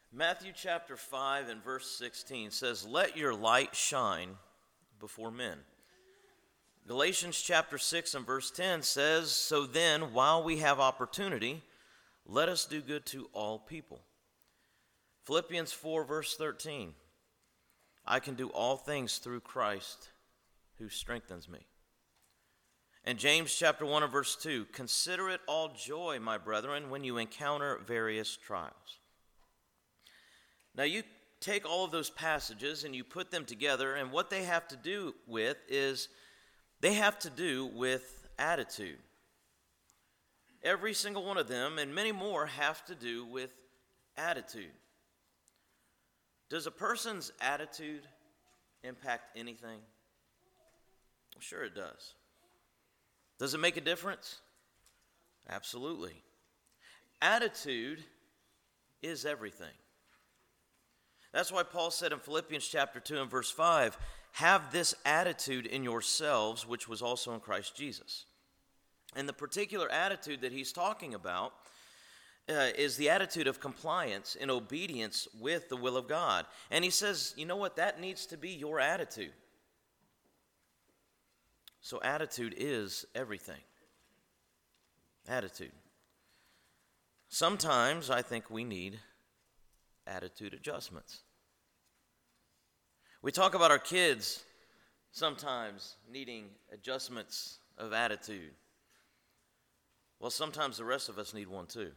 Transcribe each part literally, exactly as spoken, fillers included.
Matthew chapter five and verse sixteen says, "Let your light shine before men." Galatians chapter six and verse ten says, "So then, while we have opportunity, let us do good to all people." Philippians four verse thirteen, "I can do all things through Christ who strengthens me." And James chapter one and verse two, "Consider it all joy, my brethren, when you encounter various trials." Now you take all of those passages and you put them together, and what they have to do with is they have to do with attitude. Every single one of them, and many more, have to do with attitude. Does a person's attitude impact anything? Well, sure it does. Does it make a difference? Absolutely. Attitude is everything. That's why Paul said in Philippians chapter two and verse five, "Have this attitude in yourselves, which was also in Christ Jesus." And the particular attitude that he's talking about uh, is the attitude of compliance and obedience with the will of God. And he says, you know what, that needs to be your attitude. So attitude is everything. Attitude. Sometimes I think we need attitude adjustments. We talk about our kids sometimes needing adjustments of attitude. Well, sometimes the rest of us need one too.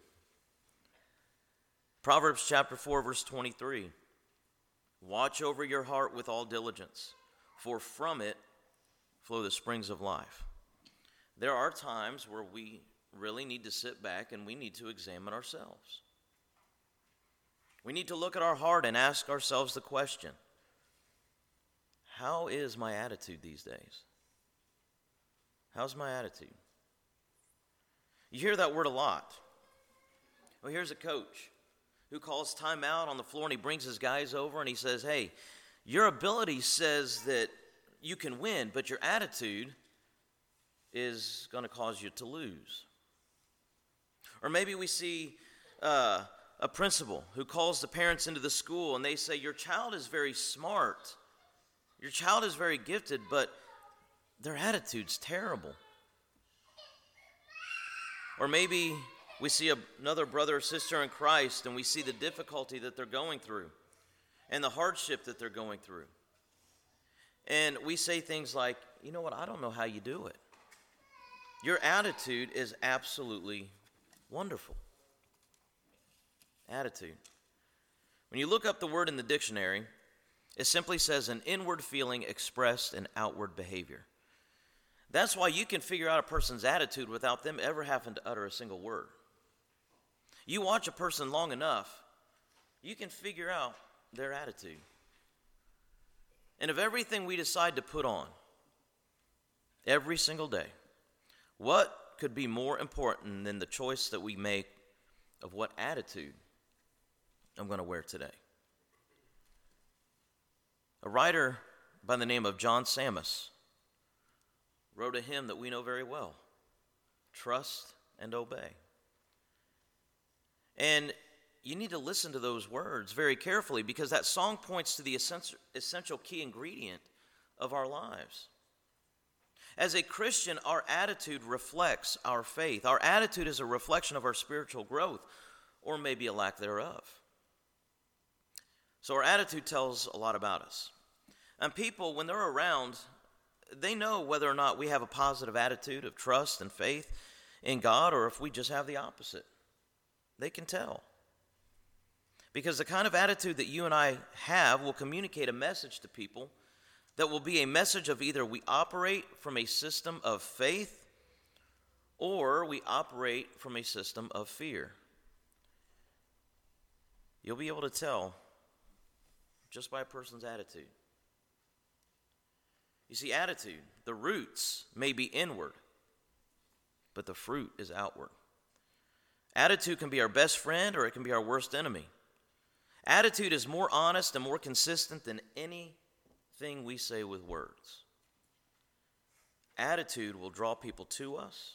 Proverbs chapter four, verse twenty-three. "Watch over your heart with all diligence, for from it flow the springs of life." There are times where we really need to sit back and we need to examine ourselves. We need to look at our heart and ask ourselves the question, how is my attitude these days? How's my attitude? You hear that word a lot. Well, here's a coach who calls timeout on the floor and he brings his guys over and he says, "Hey, your ability says that you can win, but your attitude is going to cause you to lose." Or maybe we see uh, a principal who calls the parents into the school and they say, "Your child is very smart. Your child is very gifted, but their attitude's terrible." Or maybe we see another brother or sister in Christ and we see the difficulty that they're going through and the hardship that they're going through. And we say things like, "You know what, I don't know how you do it. Your attitude is absolutely wonderful." Attitude. When you look up the word in the dictionary, it simply says an inward feeling expressed in outward behavior. That's why you can figure out a person's attitude without them ever having to utter a single word. You watch a person long enough, you can figure out their attitude. And of everything we decide to put on every single day, what could be more important than the choice that we make of what attitude I'm going to wear today? A writer by the name of John Sammis wrote a hymn that we know very well, "Trust and Obey." And you need to listen to those words very carefully because that song points to the essential key ingredient of our lives. As a Christian, our attitude reflects our faith. Our attitude is a reflection of our spiritual growth, or maybe a lack thereof. So our attitude tells a lot about us. And people, when they're around, they know whether or not we have a positive attitude of trust and faith in God, or if we just have the opposite. They can tell. Because the kind of attitude that you and I have will communicate a message to people that will be a message of either we operate from a system of faith or we operate from a system of fear. You'll be able to tell just by a person's attitude. You see, attitude, the roots may be inward, but the fruit is outward. Attitude can be our best friend or it can be our worst enemy. Attitude is more honest and more consistent than anything we say with words. Attitude will draw people to us,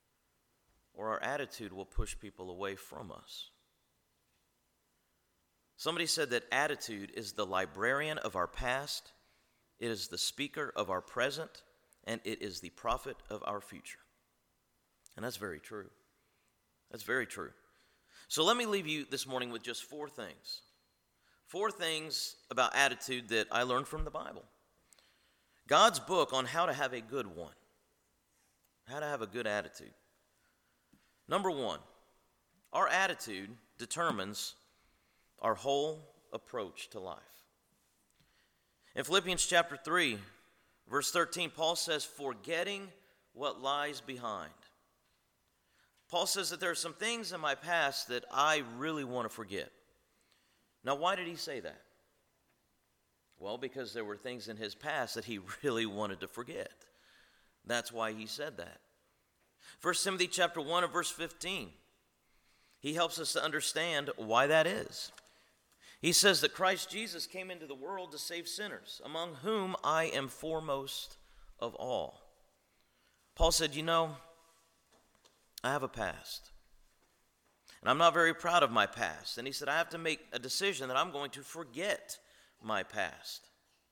or our attitude will push people away from us. Somebody said that attitude is the librarian of our past, it is the speaker of our present, and it is the prophet of our future. And that's very true. That's very true. So let me leave you this morning with just four things. Four things about attitude that I learned from the Bible. God's book on how to have a good one. How to have a good attitude. Number one, our attitude determines our whole approach to life. In Philippians chapter three, verse thirteen, Paul says, forgetting what lies behind. Paul says that there are some things in my past that I really want to forget. Now, why did he say that? Well, because there were things in his past that he really wanted to forget. That's why he said that. First Timothy chapter one and verse fifteen, he helps us to understand why that is. He says that Christ Jesus came into the world to save sinners, among whom I am foremost of all. Paul said, you know, I have a past, and I'm not very proud of my past. And he said, I have to make a decision that I'm going to forget my past.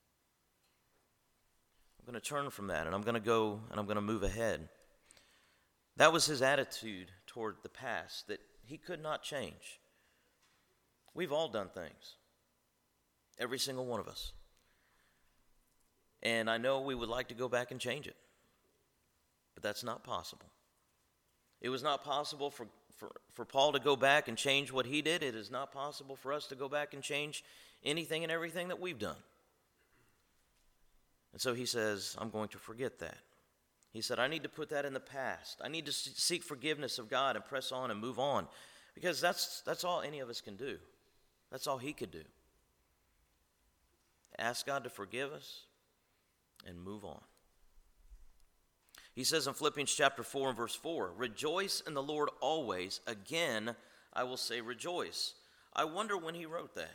I'm going to turn from that, and I'm going to go, and I'm going to move ahead. That was his attitude toward the past that he could not change. We've all done things, every single one of us. And I know we would like to go back and change it, but that's not possible. It was not possible for, for, for Paul to go back and change what he did. It is not possible for us to go back and change anything and everything that we've done. And so he says, I'm going to forget that. He said, I need to put that in the past. I need to seek forgiveness of God and press on and move on, because that's that's all any of us can do. That's all he could do. Ask God to forgive us and move on. He says in Philippians chapter four and verse four, rejoice in the Lord always. Again, I will say rejoice. I wonder when he wrote that.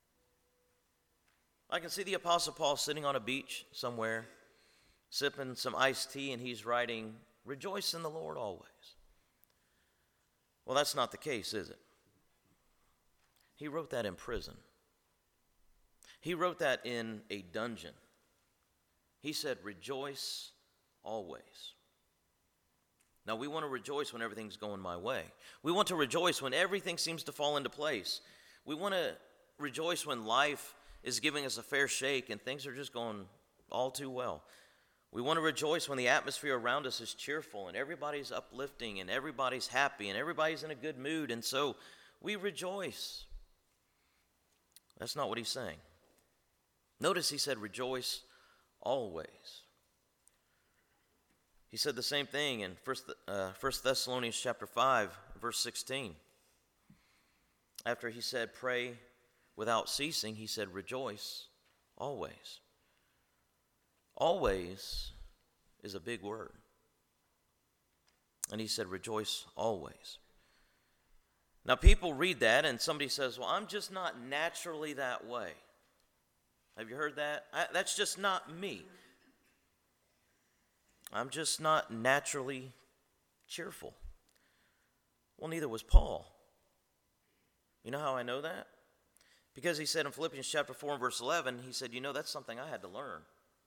I can see the Apostle Paul sitting on a beach somewhere, sipping some iced tea, and he's writing, rejoice in the Lord always. Well, that's not the case, is it? He wrote that in prison. He wrote that in a dungeon. He said, rejoice always. Now, we want to rejoice when everything's going my way. We want to rejoice when everything seems to fall into place. We want to rejoice when life is giving us a fair shake and things are just going all too well. We want to rejoice when the atmosphere around us is cheerful and everybody's uplifting and everybody's happy and everybody's in a good mood, and so we rejoice. That's not what he's saying. Notice he said, rejoice always. He said the same thing in First, uh, First Thessalonians chapter five, verse sixteen. After he said, pray without ceasing, he said, rejoice always. Always is a big word. And he said, rejoice always. Now, people read that and somebody says, well, I'm just not naturally that way. Have you heard that? I, that's just not me. I'm just not naturally cheerful. Well, neither was Paul. You know how I know that? Because he said in Philippians chapter four and verse eleven, he said, you know, that's something I had to learn.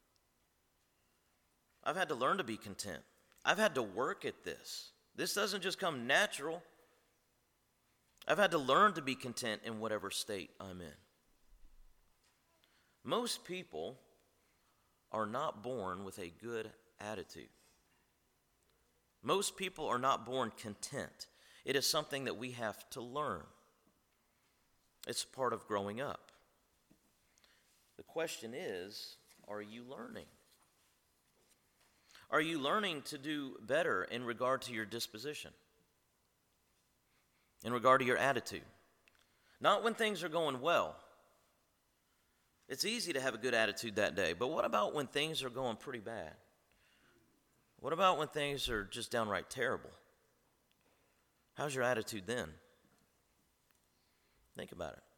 I've had to learn to be content. I've had to work at this. This doesn't just come natural. I've had to learn to be content in whatever state I'm in. Most people are not born with a good attitude. Most people are not born content. It is something that we have to learn. It's part of growing up. The question is, are you learning? Are you learning to do better in regard to your disposition? In regard to your attitude? Not when things are going well. It's easy to have a good attitude that day, but what about when things are going pretty bad? What about when things are just downright terrible? How's your attitude then? Think about it.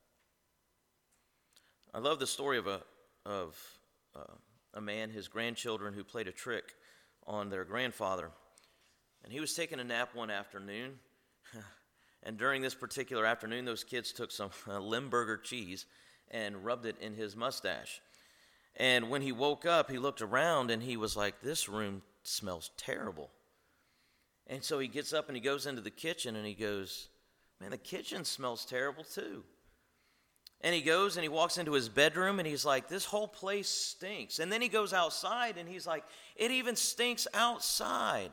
I love the story of a of uh, a man, his grandchildren, who played a trick on their grandfather. And he was taking a nap one afternoon, And during this particular afternoon, those kids took some uh, Limburger cheese and rubbed it in his mustache. And when he woke up, he looked around and he was like, this room smells terrible. And so he gets up and he goes into the kitchen and he goes, man, the kitchen smells terrible too. And he goes and he walks into his bedroom and he's like, this whole place stinks. And then he goes outside and he's like, it even stinks outside.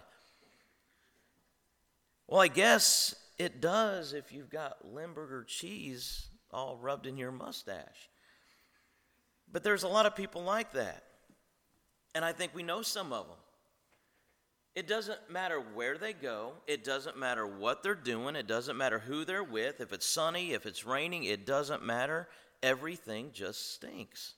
Well, I guess it does if you've got Limburger cheese all rubbed in your mustache. But there's a lot of people like that. And I think we know some of them. It doesn't matter where they go. It doesn't matter what they're doing. It doesn't matter who they're with. If it's sunny, if it's raining, it doesn't matter. Everything just stinks.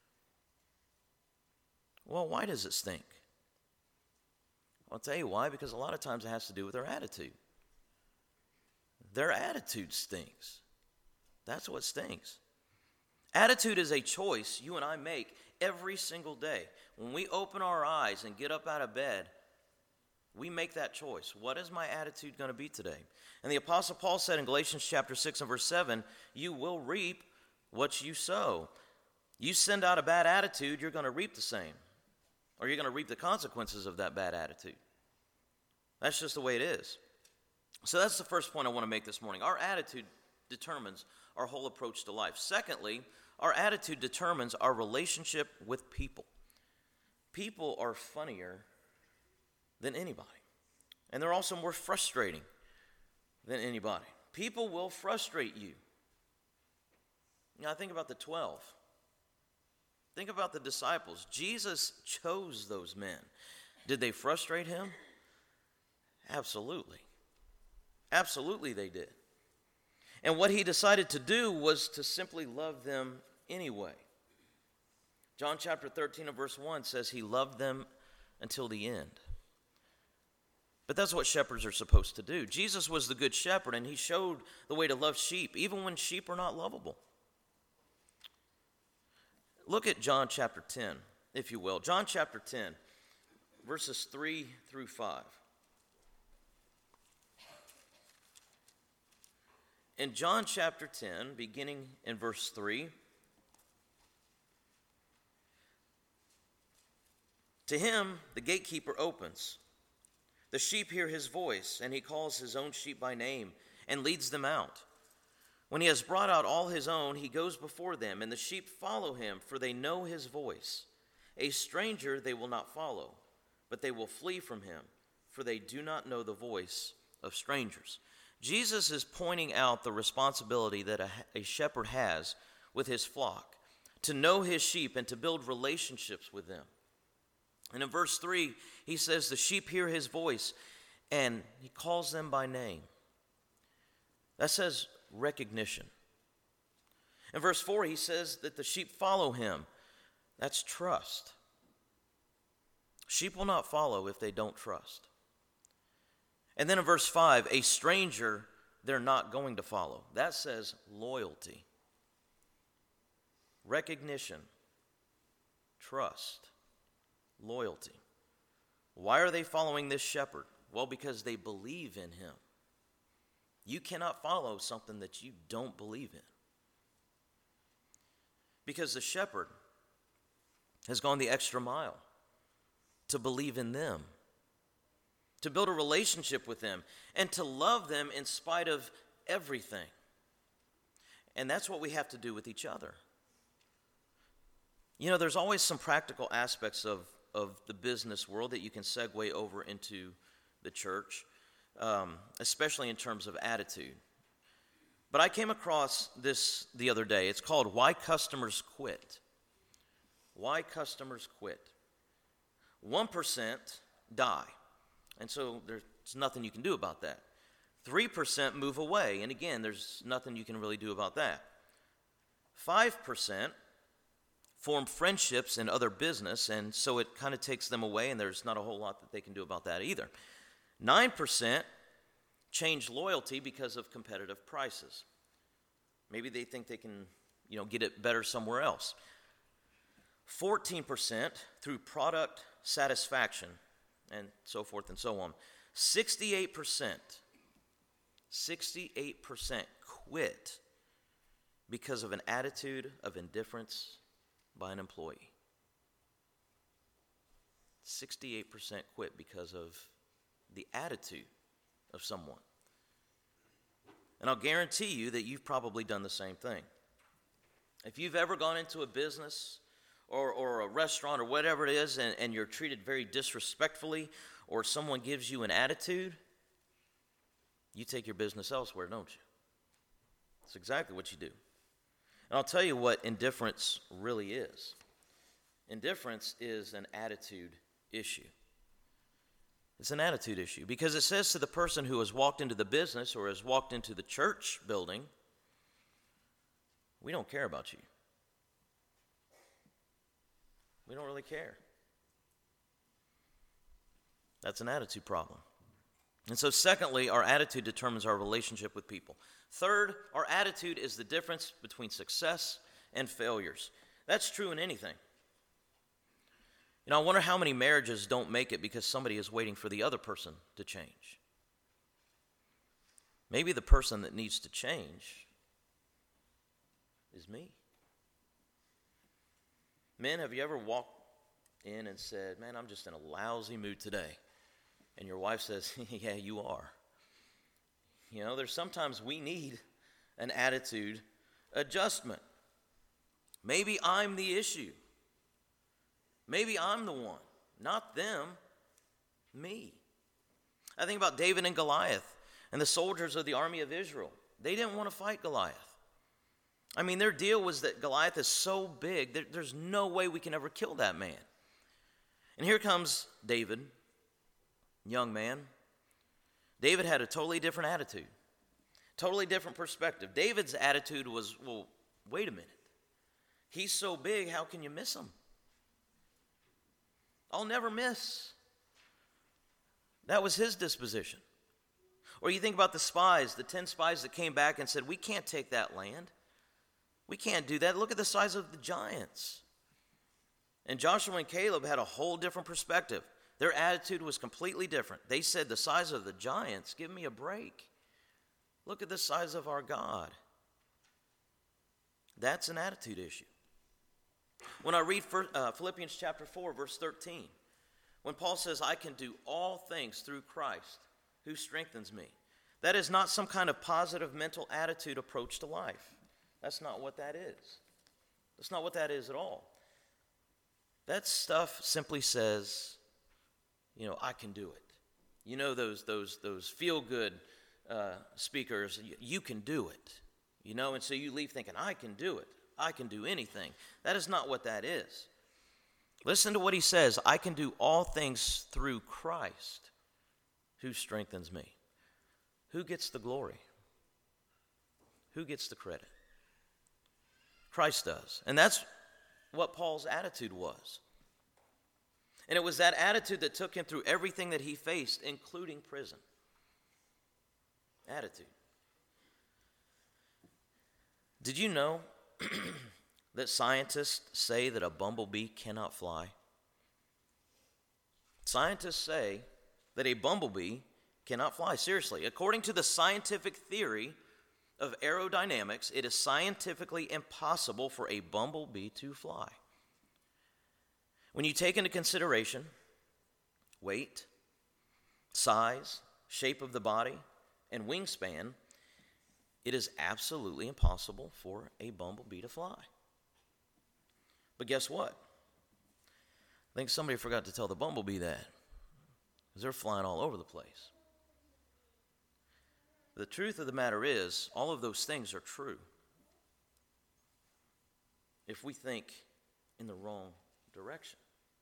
Well, why does it stink? I'll tell you why, because a lot of times it has to do with their attitude. Their attitude stinks. That's what stinks. Attitude is a choice you and I make every single day. When we open our eyes and get up out of bed, we make that choice. What is my attitude going to be today? And the Apostle Paul said in Galatians chapter six and verse seven, you will reap what you sow. You send out a bad attitude, you're going to reap the same. Or you're going to reap the consequences of that bad attitude. That's just the way it is. So that's the first point I want to make this morning. Our attitude determines our whole approach to life. Secondly, our attitude determines our relationship with people. People are funnier than anybody. And they're also more frustrating than anybody. People will frustrate you. You know, I think about the twelve. Think about the disciples. Jesus chose those men. Did they frustrate him? Absolutely. Absolutely they did. And what he decided to do was to simply love them anyway. John chapter thirteen and verse one says he loved them until the end. But that's what shepherds are supposed to do. Jesus was the good shepherd, and he showed the way to love sheep, even when sheep are not lovable. Look at John chapter ten, if you will. John chapter ten, verses three through five. In John chapter ten, beginning in verse three, to him the gatekeeper opens. The sheep hear his voice, and he calls his own sheep by name and leads them out. When he has brought out all his own, he goes before them, and the sheep follow him, for they know his voice. A stranger they will not follow, but they will flee from him, for they do not know the voice of strangers. Jesus is pointing out the responsibility that a, a shepherd has with his flock, to know his sheep and to build relationships with them. And in verse three, he says, the sheep hear his voice, and he calls them by name. That says recognition. In verse four, he says that the sheep follow him. That's trust. Sheep will not follow if they don't trust. And then in verse five, a stranger they're not going to follow. That says loyalty, recognition, trust, loyalty. Why are they following this shepherd? Well, because they believe in him. You cannot follow something that you don't believe in. Because the shepherd has gone the extra mile to believe in them, to build a relationship with them, and to love them in spite of everything. And that's what we have to do with each other. You know, there's always some practical aspects of, of the business world that you can segue over into the church, um, especially in terms of attitude. But I came across this the other day. It's called Why Customers Quit. Why Customers Quit. one percent die. And so there's nothing you can do about that. three percent move away. And again, there's nothing you can really do about that. five percent form friendships in other business, and so it kind of takes them away, and there's not a whole lot that they can do about that either. nine percent change loyalty because of competitive prices. Maybe they think they can, you know, get it better somewhere else. fourteen percent through product satisfaction, and so forth and so on. sixty-eight percent, sixty-eight percent quit because of an attitude of indifference by an employee. sixty-eight percent quit because of the attitude of someone. And I'll guarantee you that you've probably done the same thing. If you've ever gone into a business or, or a restaurant or whatever it is and, and you're treated very disrespectfully, or someone gives you an attitude, you take your business elsewhere, don't you? That's exactly what you do. And I'll tell you what indifference really is. Indifference is an attitude issue. It's an attitude issue because it says to the person who has walked into the business or has walked into the church building, we don't care about you. We don't really care. That's an attitude problem. And so secondly, our attitude determines our relationship with people. Third, our attitude is the difference between success and failures. That's true in anything. You know, I wonder how many marriages don't make it because somebody is waiting for the other person to change. Maybe the person that needs to change is me. Men, have you ever walked in and said, man, I'm just in a lousy mood today? And your wife says, yeah, you are. You know, there's sometimes we need an attitude adjustment. Maybe I'm the issue. Maybe I'm the one, not them, me. I think about David and Goliath and the soldiers of the army of Israel. They didn't want to fight Goliath. I mean, their deal was that Goliath is so big, there, there's no way we can ever kill that man. And here comes David, young man. David had a totally different attitude, totally different perspective. David's attitude was, well, wait a minute. He's so big, how can you miss him? I'll never miss. That was his disposition. Or you think about the spies, the ten spies that came back and said, we can't take that land. We can't do that. Look at the size of the giants. And Joshua and Caleb had a whole different perspective. Their attitude was completely different. They said, the size of the giants, give me a break. Look at the size of our God. That's an attitude issue. When I read Philippians chapter four, verse thirteen, when Paul says, I can do all things through Christ who strengthens me, that is not some kind of positive mental attitude approach to life. That's not what that is. That's not what that is at all. That stuff simply says, you know, I can do it. You know those those those feel-good uh, speakers, you, you can do it. You know, and so you leave thinking, I can do it. I can do anything. That is not what that is. Listen to what he says. I can do all things through Christ who strengthens me. Who gets the glory? Who gets the credit? Christ does. And that's what Paul's attitude was. And it was that attitude that took him through everything that he faced, including prison. Attitude. Did you know that scientists say that a bumblebee cannot fly? Scientists say that a bumblebee cannot fly. Seriously, according to the scientific theory of aerodynamics, it is scientifically impossible for a bumblebee to fly. When you take into consideration weight, size, shape of the body, and wingspan, it is absolutely impossible for a bumblebee to fly. But guess what? I think somebody forgot to tell the bumblebee that, because they're flying all over the place. The truth of the matter is, all of those things are true if we think in the wrong direction.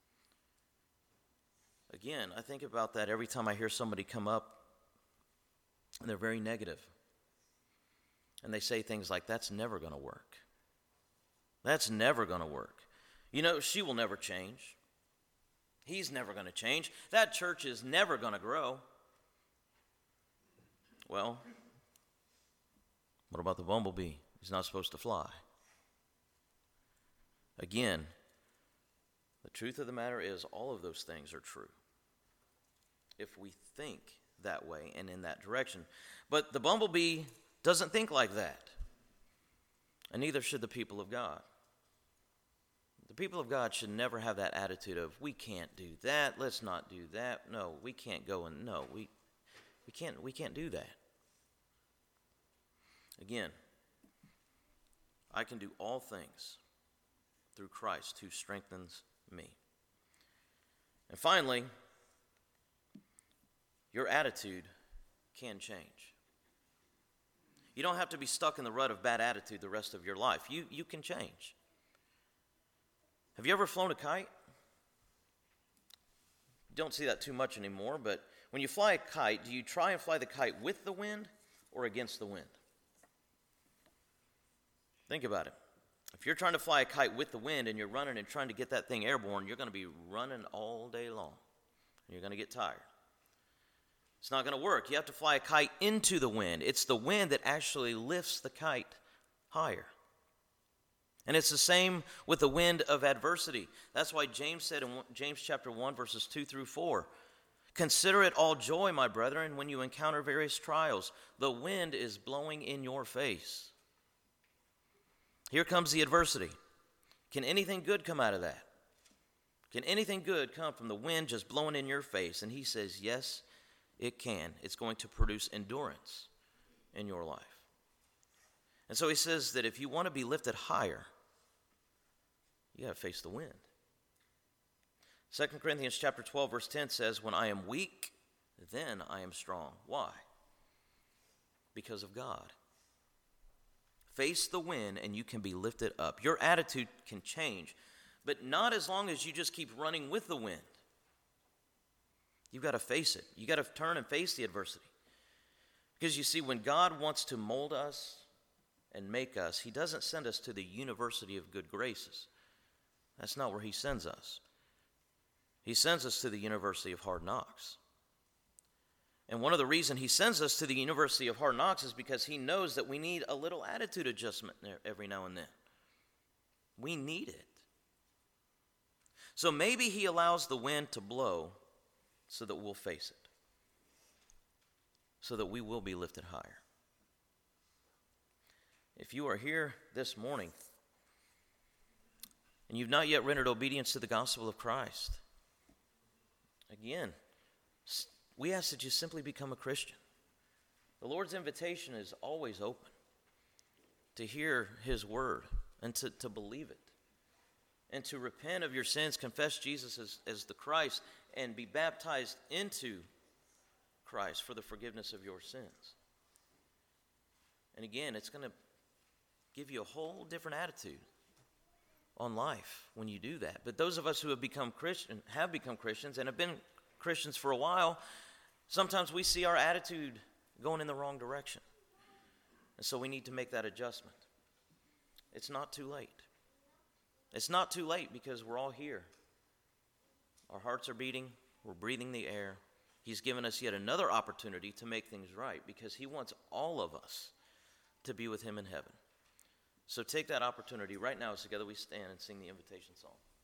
Again, I think about that every time I hear somebody come up and they're very negative. And they say things like, that's never going to work. That's never going to work. You know, she will never change. He's never going to change. That church is never going to grow. Well, what about the bumblebee? He's not supposed to fly. Again, the truth of the matter is all of those things are true if we think that way and in that direction. But the bumblebee doesn't think like that. And neither should the people of God. The people of God should never have that attitude of, we can't do that, let's not do that. No, we can't go and no, we we can't we can't do that. Again, I can do all things through Christ who strengthens me. And finally, your attitude can change. You don't have to be stuck in the rut of bad attitude the rest of your life. You, you can change. Have you ever flown a kite? You don't see that too much anymore, but when you fly a kite, do you try and fly the kite with the wind or against the wind? Think about it. If you're trying to fly a kite with the wind and you're running and trying to get that thing airborne, you're going to be running all day long. And you're going to get tired. It's not going to work. You have to fly a kite into the wind. It's the wind that actually lifts the kite higher. And it's the same with the wind of adversity. That's why James said in James chapter one, verses two through four, consider it all joy, my brethren, when you encounter various trials. The wind is blowing in your face. Here comes the adversity. Can anything good come out of that? Can anything good come from the wind just blowing in your face? And he says, yes, it can. It's going to produce endurance in your life. And so he says that if you want to be lifted higher, you got to face the wind. Second Corinthians chapter twelve, verse ten says, when I am weak, then I am strong. Why? Because of God. Face the wind and you can be lifted up. Your attitude can change, but not as long as you just keep running with the wind. You've got to face it. You've got to turn and face the adversity. Because you see, when God wants to mold us and make us, he doesn't send us to the University of Good Graces. That's not where he sends us. He sends us to the University of Hard Knocks. And one of the reasons he sends us to the University of Hard Knocks is because he knows that we need a little attitude adjustment every now and then. We need it. So maybe he allows the wind to blow so that we'll face it, so that we will be lifted higher. If you are here this morning and you've not yet rendered obedience to the gospel of Christ, again, we ask that you simply become a Christian. The Lord's invitation is always open to hear his word and to, to believe it, and to repent of your sins, confess Jesus as, as the Christ, and be baptized into Christ for the forgiveness of your sins. And again, it's going to give you a whole different attitude on life when you do that. But those of us who have become Christian, have become Christians and have been Christians for a while, sometimes we see our attitude going in the wrong direction. And so we need to make that adjustment. It's not too late. It's not too late because we're all here. Our hearts are beating. We're breathing the air. He's given us yet another opportunity to make things right because he wants all of us to be with him in heaven. So take that opportunity right now as together we stand and sing the invitation song.